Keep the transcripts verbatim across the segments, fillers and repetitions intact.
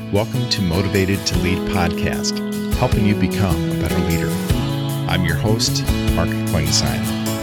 Welcome to Motivated to Lead podcast, helping you become a better leader. I'm your host, Mark Klingsheim.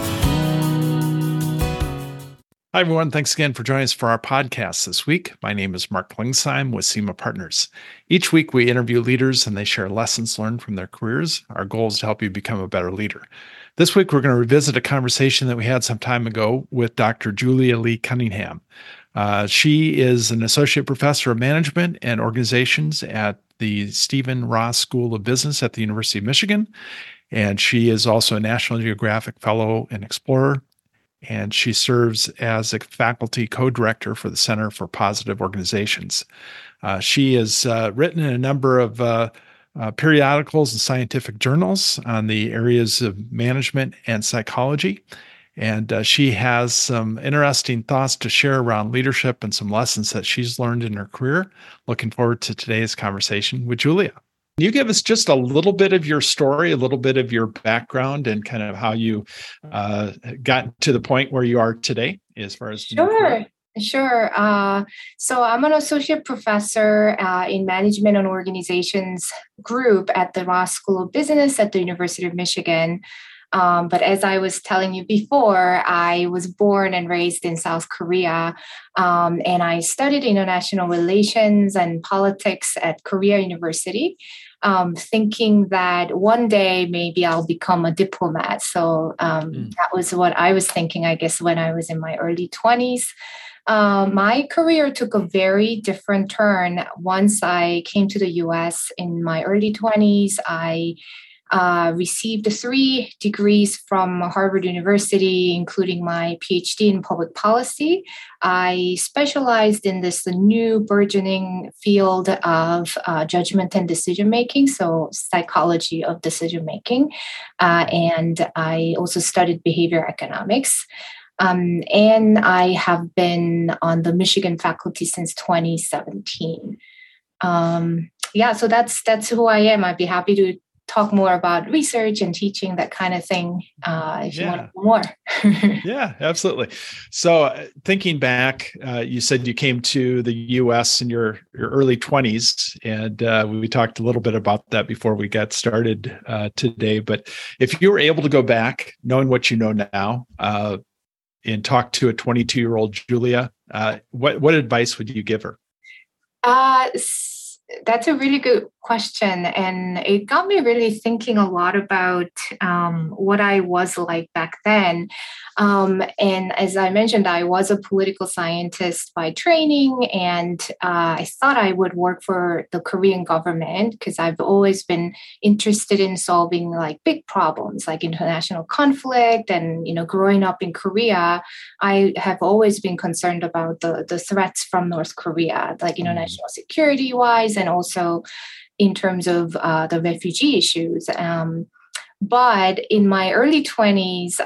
Hi, everyone. Thanks again for joining us for our podcast this week. My name is Mark Klingsheim with SEMA Partners. Each week, we interview leaders and they share lessons learned from their careers. Our goal is to help you become a better leader. This week, we're going to revisit a conversation that we had some time ago with Doctor Julia Lee Cunningham. Uh, she is an associate professor of management and organizations at the Stephen Ross School of Business at the University of Michigan. And she is also a National Geographic Fellow and Explorer. And she serves as a faculty co-director for the Center for Positive Organizations. Uh, she has uh, written in a number of uh, uh, periodicals and scientific journals on the areas of management and psychology. And uh, she has some interesting thoughts to share around leadership and some lessons that she's learned in her career. Looking forward to today's conversation with Julia. Can you give us just a little bit of your story, a little bit of your background, and kind of how you uh, got to the point where you are today as far as Sure. Sure. Uh, so I'm an associate professor uh, in management and organizations group at the Ross School of Business at the University of Michigan. Um, but as I was telling you before, I was born and raised in South Korea, um, and I studied international relations and politics at Korea University, um, thinking that one day maybe I'll become a diplomat. So um, mm. that was what I was thinking, I guess, when I was in my early twenties. Uh, my career took a very different turn once I came to the U S. In my early twenties, I Uh, received three degrees from Harvard University, including my PhD in public policy. I specialized in this new burgeoning field of uh, judgment and decision making, so psychology of decision making. Uh, and I also studied behavior economics. Um, and I have been on the Michigan faculty since twenty seventeen. Um, yeah, so that's that's who I am. I'd be happy to talk more about research and teaching, that kind of thing, uh, if yeah. you want to know more. Yeah, absolutely. So uh, thinking back, uh, you said you came to the U S in your, your early twenties, and uh, we talked a little bit about that before we got started uh, today. But if you were able to go back, knowing what you know now, uh, and talk to a twenty-two-year-old Julia, uh, what, what advice would you give her? Uh, That's a really good question. And it got me really thinking a lot about um, what I was like back then. Um, and as I mentioned, I was a political scientist by training, and uh, I thought I would work for the Korean government because I've always been interested in solving like big problems like international conflict. And, you know, growing up in Korea, I have always been concerned about the, the threats from North Korea, like international security wise, and also in terms of uh, the refugee issues. Um, but in my early twenties,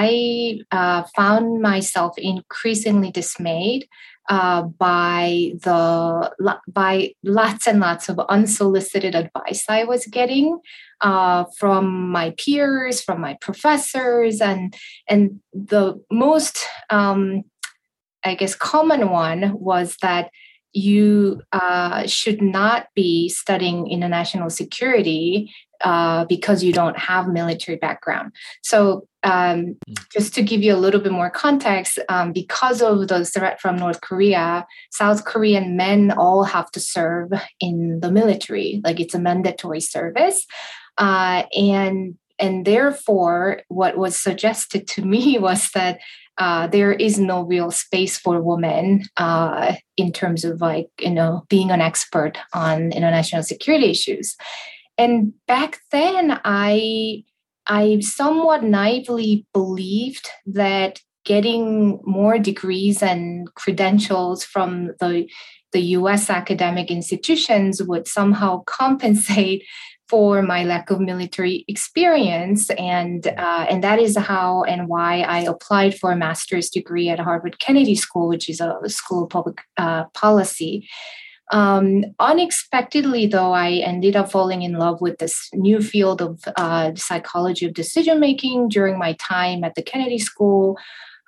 I uh, found myself increasingly dismayed uh, by the by lots and lots of unsolicited advice I was getting uh, from my peers, from my professors, and and the most, um, I guess, common one was that you uh, should not be studying international security uh, because you don't have military background. So um, just to give you a little bit more context, um, because of the threat from North Korea, South Korean men all have to serve in the military, like it's a mandatory service. Uh, and and therefore, what was suggested to me was that Uh, there is no real space for women uh, in terms of like, you know, being an expert on international security issues. And back then, I, I somewhat naively believed that getting more degrees and credentials from the, the U S academic institutions would somehow compensate for my lack of military experience. And uh, and that is how and why I applied for a master's degree at Harvard Kennedy School, which is a school of public uh, policy. Um, unexpectedly, though, I ended up falling in love with this new field of uh, psychology of decision-making during my time at the Kennedy School.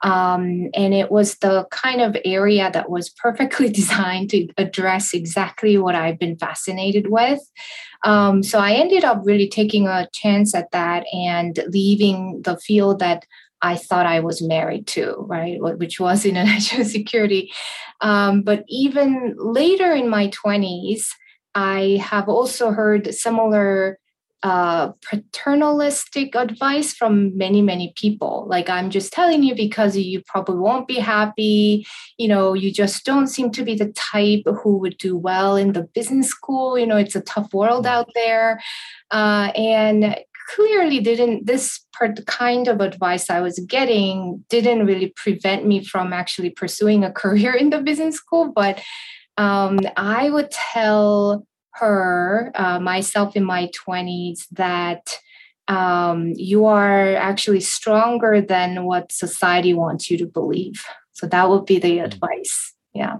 Um, and it was the kind of area that was perfectly designed to address exactly what I've been fascinated with. Um, so I ended up really taking a chance at that and leaving the field that I thought I was married to, right, which was in national security. Um, but even later in my twenties, I have also heard similar uh, paternalistic advice from many, many people. Like, I'm just telling you because you probably won't be happy. You know, you just don't seem to be the type who would do well in the business school. You know, it's a tough world out there. Uh, and clearly didn't this part, kind of advice I was getting didn't really prevent me from actually pursuing a career in the business school. But um, I would tell her, uh, myself in my twenties, that um, you are actually stronger than what society wants you to believe. So that would be the advice. Yeah.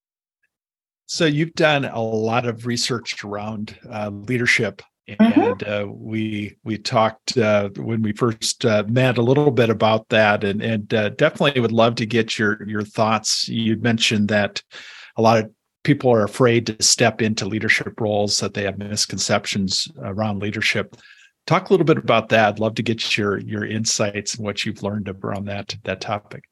So you've done a lot of research around uh, leadership. Mm-hmm. And uh, we we talked uh, when we first uh, met a little bit about that, and and uh, definitely would love to get your your thoughts. You mentioned that a lot of people are afraid to step into leadership roles, that they have misconceptions around leadership. Talk a little bit about that. I'd love to get your your insights and what you've learned around that that topic.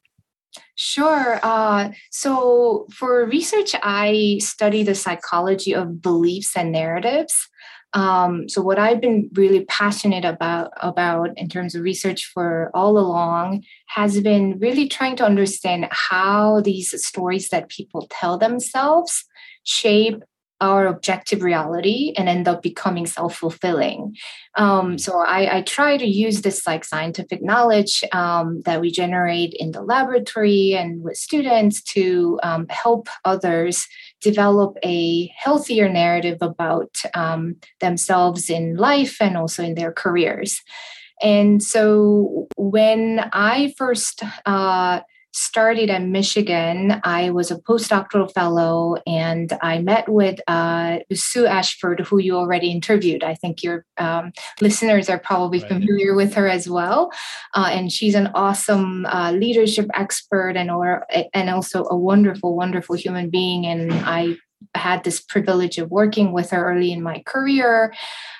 Sure. Uh, so for research, I study the psychology of beliefs and narratives. Um, so what I've been really passionate about about in terms of research for all along has been really trying to understand how these stories that people tell themselves shape our objective reality and end up becoming self-fulfilling. Um, so I, I try to use this like scientific knowledge um, that we generate in the laboratory and with students to um, help others develop a healthier narrative about um, themselves in life and also in their careers. And so when I first uh, started at Michigan, I was a postdoctoral fellow, and I met with uh, Sue Ashford, who you already interviewed. I think your um, listeners are probably right. familiar with her as well. Uh, and she's an awesome uh, leadership expert and or and also a wonderful, wonderful human being. And I had this privilege of working with her early in my career.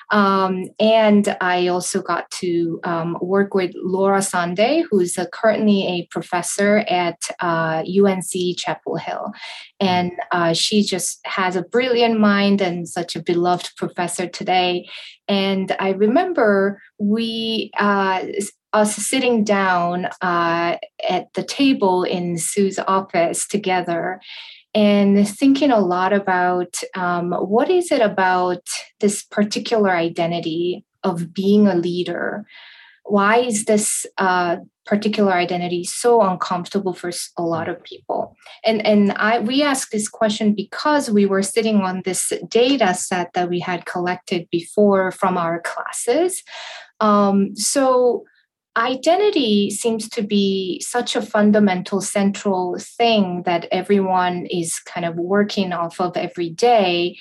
Um, and I also got to um, work with Laura Sande, who's a, currently a professor at uh, U N C Chapel Hill. And uh, she just has a brilliant mind and such a beloved professor today. And I remember we, uh, us sitting down uh, at the table in Sue's office together, and thinking a lot about um, what is it about this particular identity of being a leader? Why is this uh, particular identity so uncomfortable for a lot of people? And and I we asked this question because we were sitting on this data set that we had collected before from our classes. Um, so identity seems to be such a fundamental, central thing that everyone is kind of working off of every day.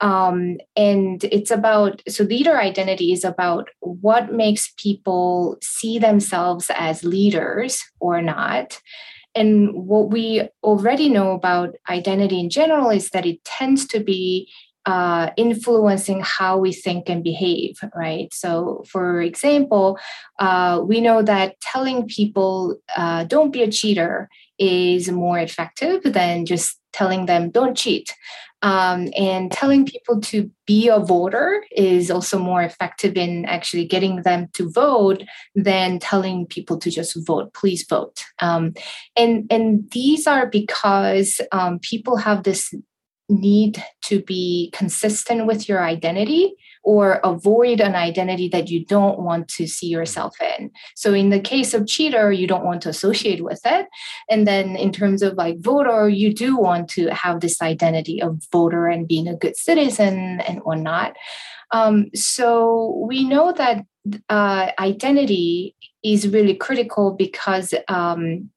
Um, and it's about, so leader identity is about what makes people see themselves as leaders or not. And what we already know about identity in general is that it tends to be Uh, influencing how we think and behave, right? So, for example, uh, we know that telling people uh, don't be a cheater is more effective than just telling them don't cheat. Um, and telling people to be a voter is also more effective in actually getting them to vote than telling people to just vote, please vote. Um, and, and these are because um, people have this need to be consistent with your identity or avoid an identity that you don't want to see yourself in. So in the case of cheater, you don't want to associate with it. And then in terms of like voter, you do want to have this identity of voter and being a good citizen and whatnot. Um, so we know that uh, identity is really critical because um,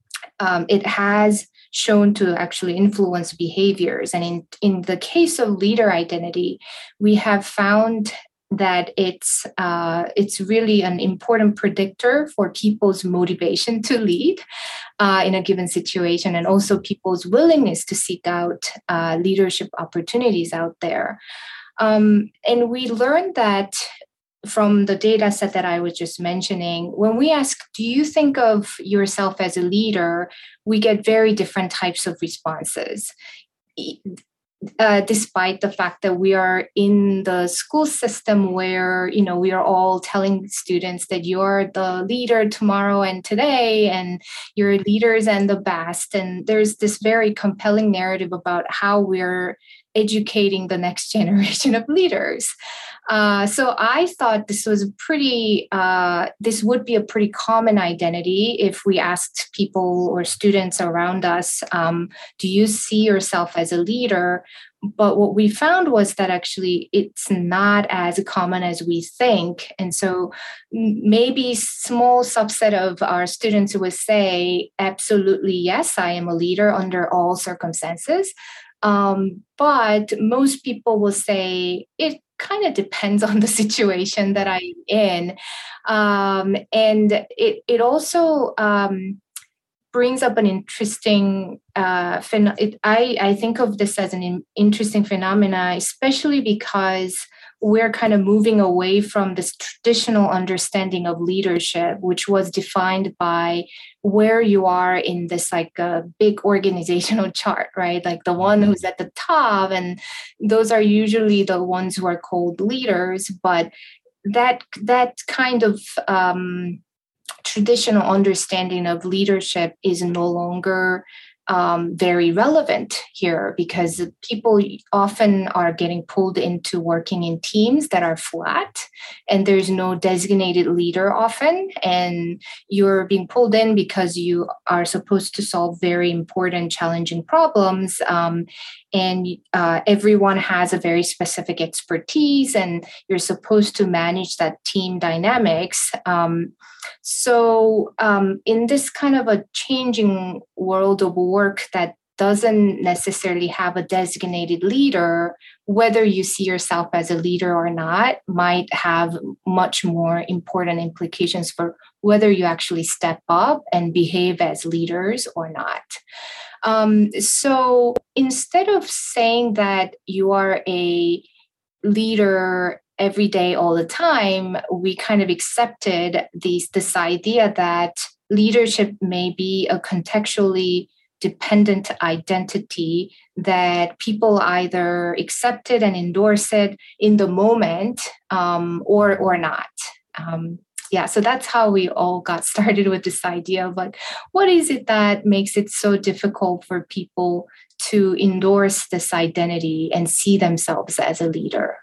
um, it has shown to actually influence behaviors. And in, in the case of leader identity, we have found that it's uh, it's really an important predictor for people's motivation to lead uh, in a given situation, and also people's willingness to seek out uh, leadership opportunities out there. Um, and we learned that from the data set that I was just mentioning, when we ask, do you think of yourself as a leader, we get very different types of responses. Uh, despite the fact that we are in the school system where, you know, we are all telling students that you're the leader tomorrow and today, and you're leaders and the best. And there's this very compelling narrative about how we're educating the next generation of leaders. Uh, so I thought this was pretty, uh, this would be a pretty common identity if we asked people or students around us, um, do you see yourself as a leader? But what we found was that actually it's not as common as we think. And so maybe small subset of our students would say, absolutely, yes, I am a leader under all circumstances. Um, but most people will say it kind of depends on the situation that I'm in. Um, and it, it also um, brings up an interesting, uh, phen- it, I, I think of this as an in- interesting phenomena, especially because we're kind of moving away from this traditional understanding of leadership, which was defined by where you are in this like a uh, big organizational chart, right? Like the one who's at the top, and those are usually the ones who are called leaders. But that that kind of um, traditional understanding of leadership is no longer um, very relevant here, because people often are getting pulled into working in teams that are flat and there's no designated leader often. And you're being pulled in because you are supposed to solve very important, challenging problems. Um, and uh, everyone has a very specific expertise, and you're supposed to manage that team dynamics. Um, so um, in this kind of a changing world of work that doesn't necessarily have a designated leader, whether you see yourself as a leader or not might have much more important implications for whether you actually step up and behave as leaders or not. Um, so instead of saying that you are a leader every day, all the time, we kind of accepted these, this idea that leadership may be a contextually dependent identity, that people either accept it and endorse it in the moment um, or or not. Um, yeah, so that's how we all got started with this idea of like, what is it that makes it so difficult for people to endorse this identity and see themselves as a leader?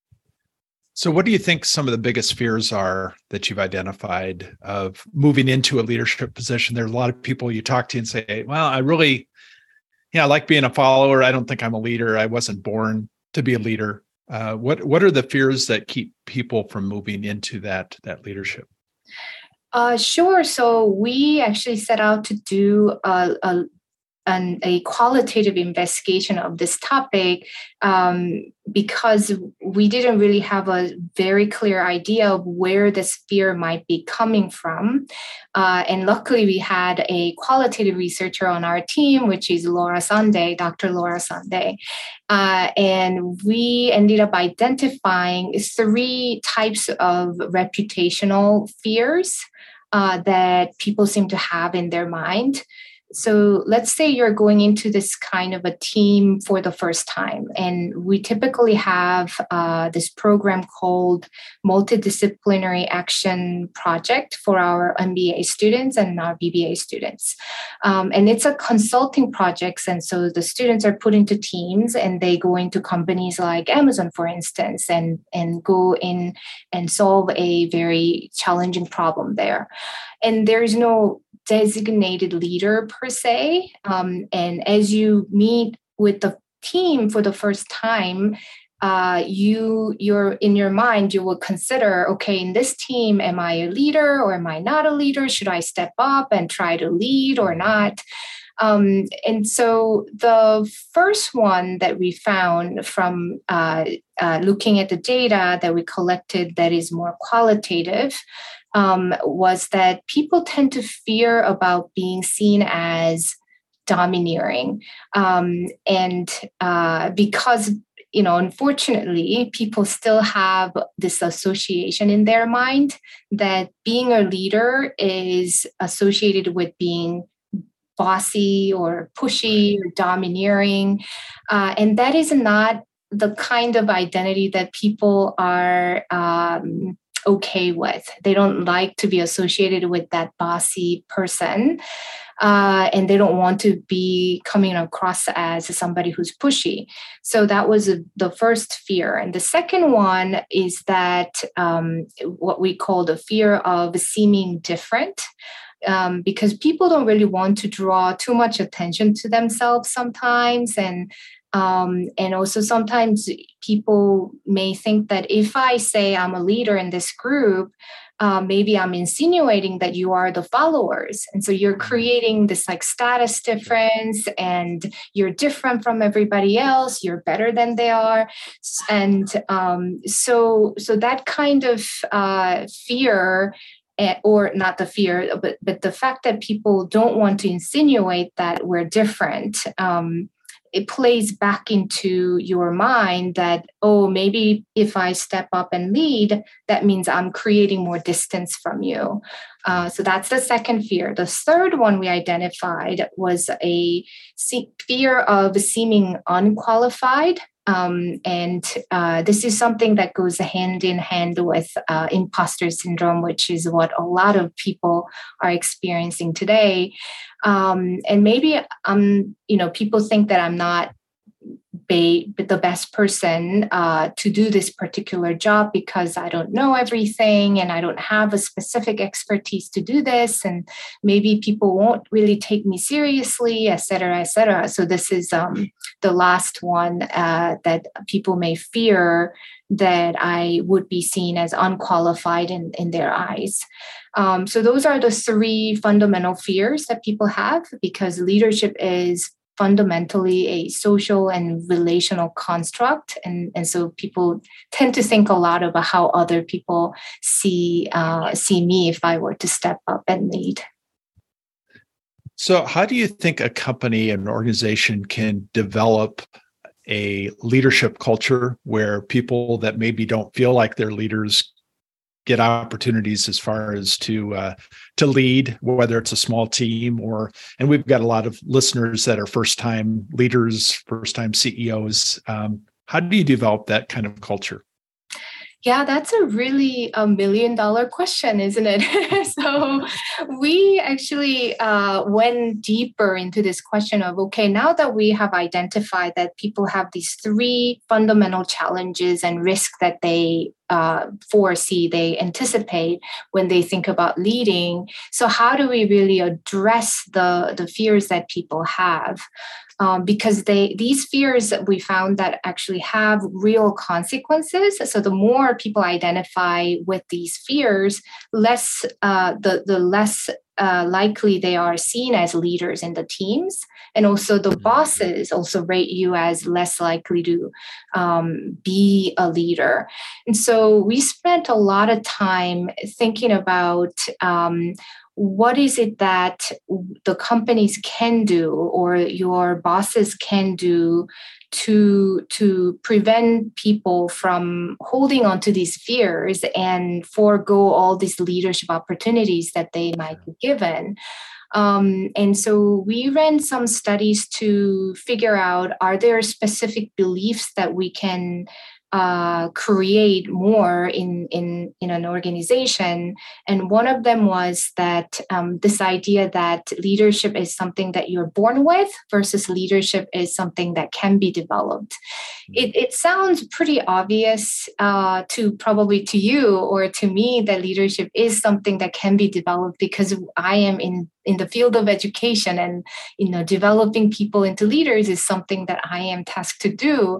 So what do you think some of the biggest fears are that you've identified of moving into a leadership position? There's a lot of people you talk to and say, well, I really, yeah, I like being a follower. I don't think I'm a leader. I wasn't born to be a leader. Uh, what what are the fears that keep people from moving into that, that leadership? Uh, sure. So we actually set out to do a, a and a qualitative investigation of this topic um, because we didn't really have a very clear idea of where this fear might be coming from. Uh, and luckily, we had a qualitative researcher on our team, which is Laura Sunday, Doctor Laura Sunday. Uh, and we ended up identifying three types of reputational fears uh, that people seem to have in their mind. So let's say you're going into this kind of a team for the first time, and we typically have uh, this program called Multidisciplinary Action Project for our M B A students and our B B A students. Um, and it's a consulting project, and so the students are put into teams and they go into companies like Amazon, for instance, and, and go in and solve a very challenging problem there. And there's no designated leader per se. Um, and as you meet with the team for the first time, uh, you you're in your mind, you will consider, okay, in this team, am I a leader or am I not a leader? Should I step up and try to lead or not? Um, and so the first one that we found from uh, uh, looking at the data that we collected that is more qualitative um, was that people tend to fear about being seen as domineering. Um, and uh, because you know, unfortunately, people still have this association in their mind that being a leader is associated with being bossy or pushy or domineering. Uh, and that is not the kind of identity that people are um, okay with. They don't like to be associated with that bossy person. Uh, and they don't want to be coming across as somebody who's pushy. So that was a, the first fear. And the second one is that um, what we call the fear of seeming different. Um, because people don't really want to draw too much attention to themselves sometimes. And um, and also sometimes people may think that if I say I'm a leader in this group, uh, maybe I'm insinuating that you are the followers. And so you're creating this like status difference and you're different from everybody else. You're better than they are. And um, so, so that kind of uh, fear, or not the fear, but, but the fact that people don't want to insinuate that we're different, um, it plays back into your mind that, oh, maybe if I step up and lead, that means I'm creating more distance from you. Uh, so that's the second fear. The third one we identified was a fear of seeming unqualified. Um, and uh, this is something that goes hand in hand with uh, imposter syndrome, which is what a lot of people are experiencing today. Um, and maybe, um, you know, people think that I'm not be the best person uh, to do this particular job because I don't know everything and I don't have a specific expertise to do this. And maybe people won't really take me seriously, et cetera, et cetera. So this is um, the last one uh, that people may fear that I would be seen as unqualified in, in their eyes. Um, so those are the three fundamental fears that people have because leadership is fundamentally a social and relational construct. And, and so people tend to think a lot about how other people see uh, see me if I were to step up and lead. So how do you think a company, an organization can develop a leadership culture where people that maybe don't feel like they're leaders get opportunities as far as to uh, to lead, whether it's a small team or, and we've got a lot of listeners that are first-time leaders, first-time C E Os. Um, how do you develop that kind of culture? Yeah, that's a really a million dollar question, isn't it? So we actually uh, went deeper into this question of, okay, now that we have identified that people have these three fundamental challenges and risks that they uh, foresee, they anticipate when they think about leading. So how do we really address the, the fears that people have? Um, because they these fears we found that actually have real consequences. So the more people identify with these fears, less uh, the the less uh, likely they are seen as leaders in the teams, and also the bosses also rate you as less likely to um, be a leader. And so we spent a lot of time thinking about. Um, What is it that the companies can do or your bosses can do to, to prevent people from holding on to these fears and forego all these leadership opportunities that they might be given? Um, and so we ran some studies to figure out, are there specific beliefs that we can Uh, create more in, in, in an organization. And one of them was that um, this idea that leadership is something that you're born with versus leadership is something that can be developed. It, it sounds pretty obvious uh, to probably to you or to me that leadership is something that can be developed because I am in in the field of education, and you know, developing people into leaders is something that I am tasked to do.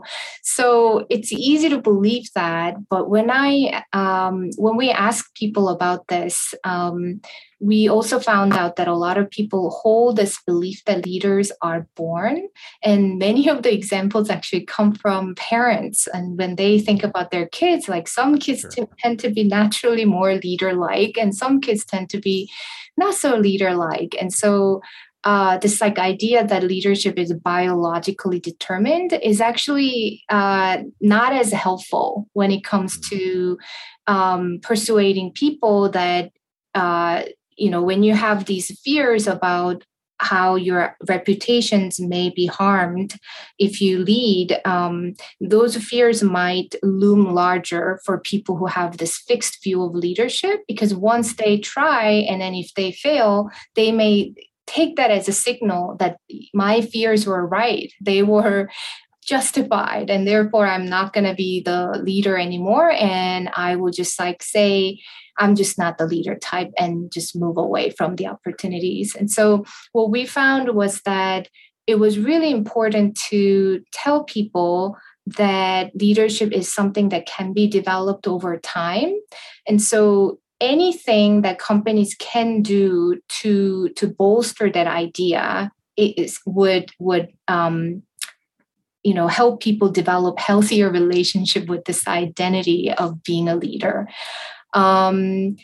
So it's easy to believe that, but when I um, when we ask people about this, um, we also found out that a lot of people hold this belief that leaders are born. And many of the examples actually come from parents. And when they think about their kids, like some kids Sure. t- tend to be naturally more leader-like, and some kids tend to be not so leader-like. And so uh, this like idea that leadership is biologically determined is actually uh, not as helpful when it comes to um, persuading people that uh, you know, when you have these fears about how your reputations may be harmed if you lead, um, those fears might loom larger for people who have this fixed view of leadership, because once they try and then if they fail, they may take that as a signal that my fears were right. They were justified, and therefore I'm not going to be the leader anymore. And I will just like say, I'm just not the leader type and just move away from the opportunities. And so what we found was that it was really important to tell people that leadership is something that can be developed over time. And so anything that companies can do to to bolster that idea is would would um, you know help people develop healthier relationship with this identity of being a leader. Um,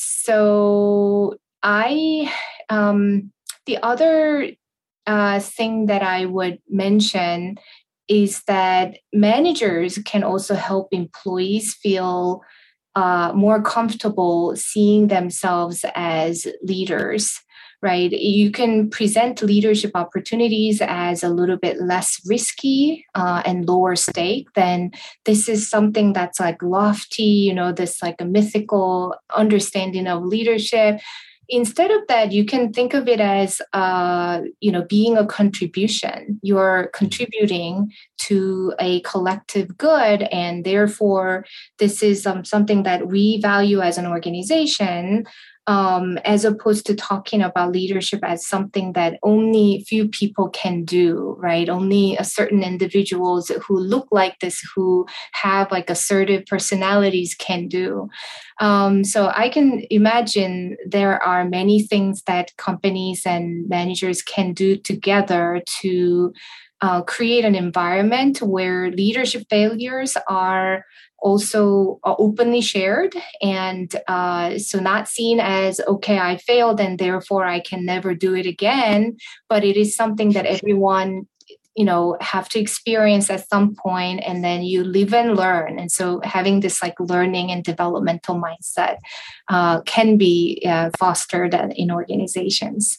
so I um, the other uh, thing that I would mention is that managers can also help employees feel uh, more comfortable seeing themselves as leaders, right? You can present leadership opportunities as a little bit less risky uh, and lower stake than this is something that's like lofty, you know, this like a mythical understanding of leadership. Instead of that, you can think of it as, uh, you know, being a contribution. You're contributing to a collective good, and therefore, this is um, something that we value as an organization. Um, as opposed to talking about leadership as something that only few people can do, right? Only a certain individuals who look like this, who have like assertive personalities can do. Um, so I can imagine there are many things that companies and managers can do together to uh, create an environment where leadership failures are also openly shared, and uh, so not seen as, okay, I failed and therefore I can never do it again, but it is something that everyone you know have to experience at some point, and then you live and learn. And so having this like learning and developmental mindset uh, can be uh, fostered in organizations.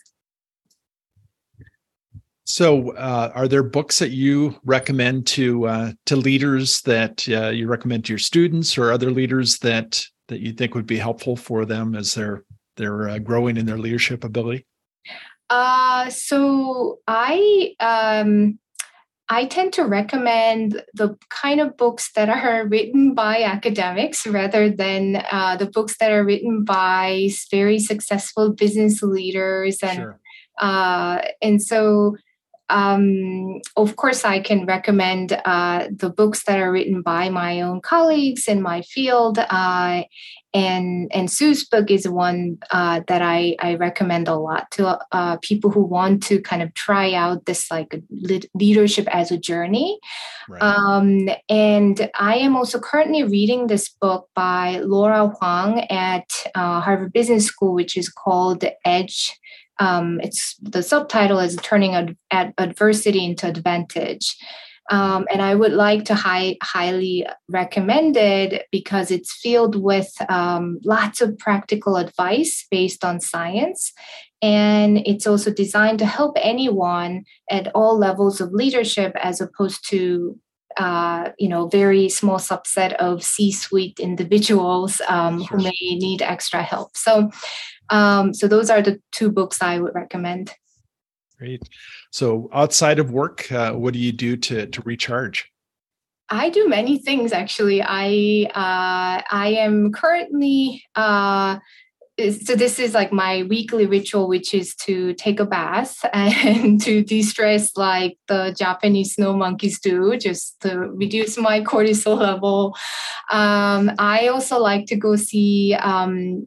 So, uh, are there books that you recommend to uh, to leaders that uh, you recommend to your students or other leaders that that you think would be helpful for them as they're they're uh, growing in their leadership ability? Uh, so I um, I tend to recommend the kind of books that are written by academics rather than uh, the books that are written by very successful business leaders, and Sure. uh, and so. Um, of course, I can recommend uh, the books that are written by my own colleagues in my field. Uh, and and Sue's book is one uh, that I, I recommend a lot to uh, people who want to kind of try out this like leadership as a journey. Right. Um, and I am also currently reading this book by Laura Huang at uh, Harvard Business School, which is called Edge. Um, it's the subtitle is Turning ad- ad- Adversity into Advantage. Um, and I would like to high, highly recommend it because it's filled with um, lots of practical advice based on science. And it's also designed to help anyone at all levels of leadership, as opposed to uh, you know, very small subset of C-suite individuals um, Sure. who may need extra help. So Um, so those are the two books I would recommend. Great. So outside of work, uh, what do you do to to recharge? I do many things, actually. I uh, I am currently uh, so this is like my weekly ritual, which is to take a bath and to de-stress like the Japanese snow monkeys do, just to reduce my cortisol level. Um, I also like to go see um,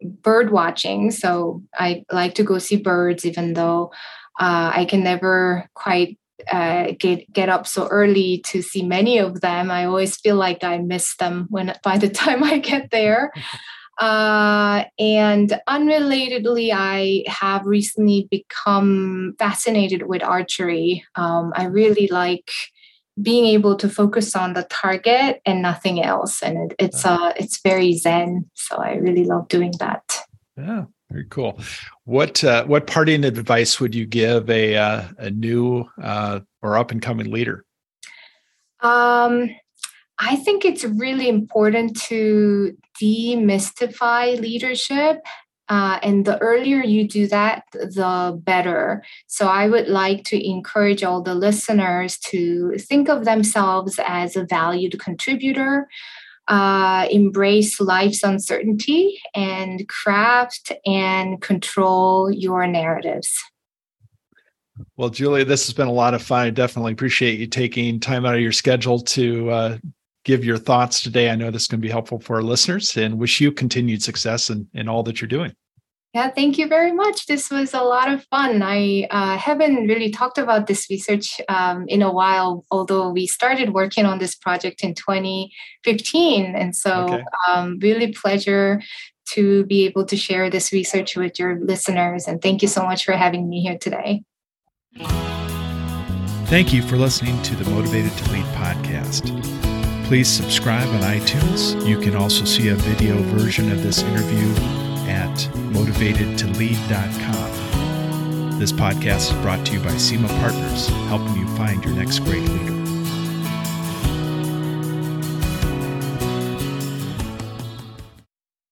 bird watching. So I like to go see birds, even though uh, I can never quite uh, get get up so early to see many of them. I always feel like I miss them when by the time I get there. Uh, and unrelatedly, I have recently become fascinated with archery. Um, I really like being able to focus on the target and nothing else, and it, it's uh, it's very zen. So I really love doing that. Yeah, very cool. What uh, what parting advice would you give a uh, a new uh, or up and coming leader? Um. I think it's really important to demystify leadership. Uh, and the earlier you do that, the better. So I would like to encourage all the listeners to think of themselves as a valued contributor, uh, embrace life's uncertainty, and craft and control your narratives. Well, Julia, this has been a lot of fun. I definitely appreciate you taking time out of your schedule to uh, give your thoughts today. I know this is going to be helpful for our listeners, and wish you continued success in, in all that you're doing. Yeah, thank you very much. This was a lot of fun. I uh, haven't really talked about this research um, in a while, although we started working on this project in twenty fifteen. And so okay. um, really pleasure to be able to share this research with your listeners. And thank you so much for having me here today. Thank you for listening to the Motivated to Lead podcast. Please subscribe on iTunes. You can also see a video version of this interview at motivated to lead dot com. This podcast is brought to you by SEMA Partners, helping you find your next great leader.